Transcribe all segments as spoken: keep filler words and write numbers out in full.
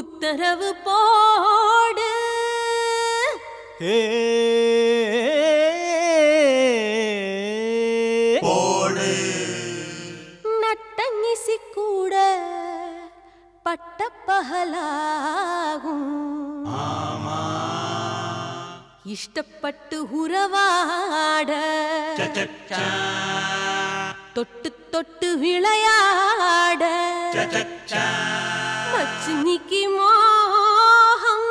உத்தரவு போடு போடு நட்டங்கிசி கூட பட்ட பகலாகும் இஷ்டப்பட்டு உறவாட தொட்டு தொட்டு விளையாட மச்சினிக்கு மோகம்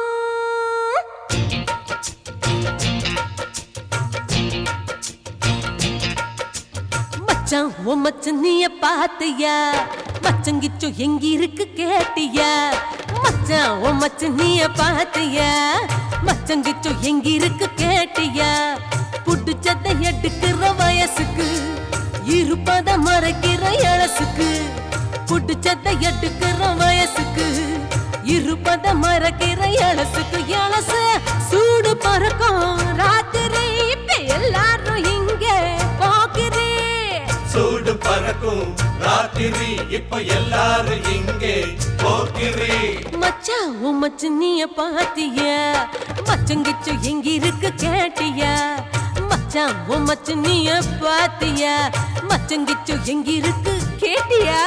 மச்சான் ஓ மச்சினிய பாத்தியா மச்சங்கிச்சோ எங்க இருக்கு கேட்டியா மச்சான் ஓ மச்சினிய பாத்தியா மச்சங்கிச்சோ எங்க இருக்கு கேட்டியா புடிச்சதை எடுக்கிற வயசுக்கு இருப்பத மறைக்கிற இளசுக்கு புடிச்சதை எடுக்கிற வயசுக்கு இருப்பத மறைக்கிற இளசுக்கு இளசு சூடு பறக்கும் ராத்திரி இப்ப எல்லாரும் இங்க போகிறே சூடு பறக்கும் ராத்திரி இப்ப எல்லாரும் இங்கே போகிறே மச்சான் உன் மச்சினிய பாத்தியா மச்சங்கிச்சு எங்க இருக்கு கேட்டியா மச்சான் உன் மச்சினிய பாத்தியா மச்சங்கிச்சு எங்க இருக்கு கேட்டியா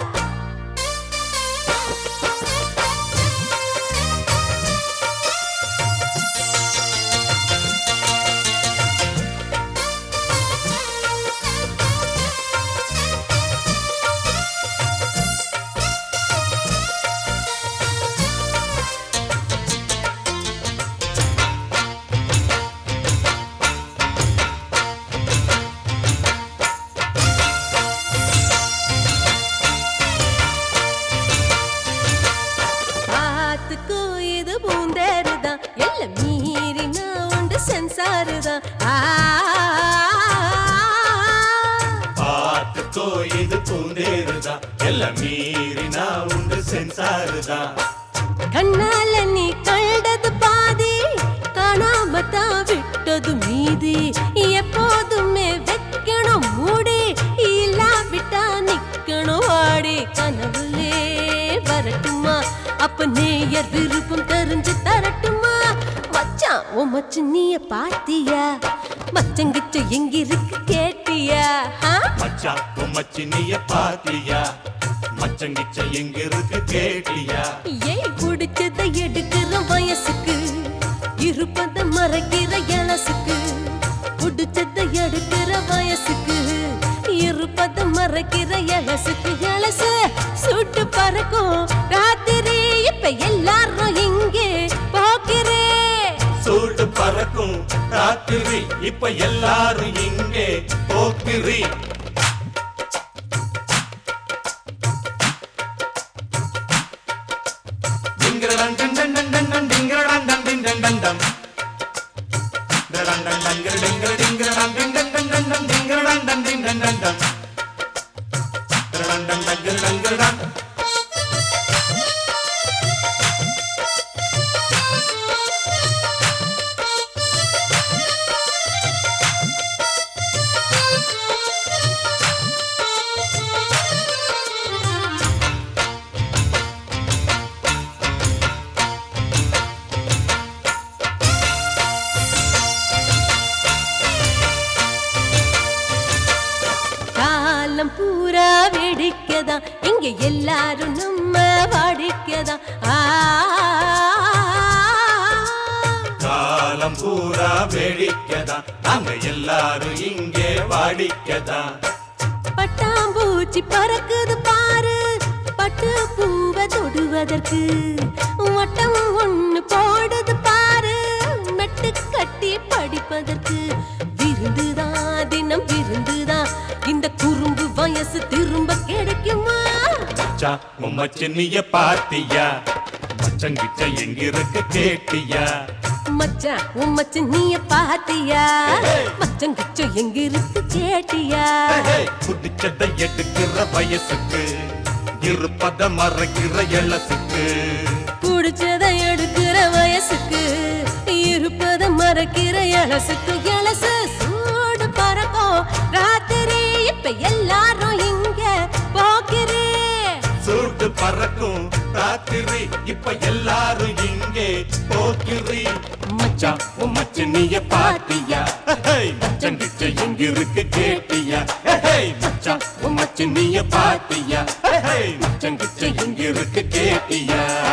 சென்சாருதான் பாட்டுக்கோ இது பூந்தேருதான் எல்லாம் மீறினா உண்டு சென்சாருதான் கண்ணால நீ கண்டது பாதி காணாமத்தான் விட்டது மீதி எப்போதுமே வைக்கணும் மூடி இல்லாவிட்டா நிக்கணும் வாடி கனவுலே வரட்டுமா அப்ப நேயர் விருப்பம் தெரிஞ்சு தரட்டுமா மச்சான் ஓ மச்சினிய பாத்தியா மச்சங்கிச்ச எங்க இருக்கு கேட்டியா மச்சான் ஓ மச்சினிய பாத்தியா மச்சங்கிச்ச எங்க இருக்கு கேட்டியா ஏய் குடிச்சதை எடுக்கிற வயசுக்கு இருப்பத மறைக்கிற இளசுக்கு குடிச்சதை எடுக்கிற வயசுக்கு இருப்பத மறைக்கிற இளசுக்கு இளசு சுட்டு பறக்கும் ராத்திரி இப்ப எல்லாரும் இங்கே போகிறே சூடு பறக்கும் ராத்திரி இப்ப எல்லாரும் இங்கே போகிறே டிங்கரடன் டன் டன் டன் டன் டிங்கரடன் டன் டன் டன் டன் டன் டரடன் டன் டன் டிங்கர டிங்கரடன் டன் டன் டன் டன் டன் டிங்கரடன் டன் டன் டன் டன் டன் டரடன் டன் டன் டிங்கரடன் பூரா வேடிக்கதான் இங்க எல்லாரும் நம்ம வாடிக்கதான் காலம் பூரா வேடிக்கதான் நாங்க எல்லாரும் இங்கே வாடிக்கதான் பட்டாம்பூச்சி பறக்குது பாரு பட்டு பூவை தொடுவதற்கு வட்டம் ஒண்ணு போடுது பாரு மெட்டு கட்டி படிப்பதற்கு விருந்துதான் தினம் விருந்துதான் இந்த குறும்பு வயசு திரும்ப கிடைக்குமா மச்சான் உன் மச்சினிய பாத்தியா மச்சங்கிட்ட எங்க இருக்கு கேட்டியா மச்சான் உன் மச்சினிய பாத்தியா மச்சங்கிட்ட எங்க இருக்கு கேட்டியா குடிச்சதை எடுக்கிற வயசுக்கு இருப்பத மறைக்கிற இளசுக்கு குடிச்சதை எடுக்கிற வயசுக்கு இருப்பத மறைக்கிற இளசுக்கு இளசு சூடு பறக்கும் ராத்திரி இப்ப எல்லாரும் இங்க போகிறே சூடு பறக்கும் ராத்திரி இப்ப எல்லாரும் இங்கே போக்கிரி மச்சான் உன் மச்சினிய பாத்தியா மச்சன் கிட்ட எங்க இருக்கு கேட்டியா மச்சான் உன் மச்சினிய பாத்தியா மச்சன் கிட்ட எங்க இருக்கு கேட்டியா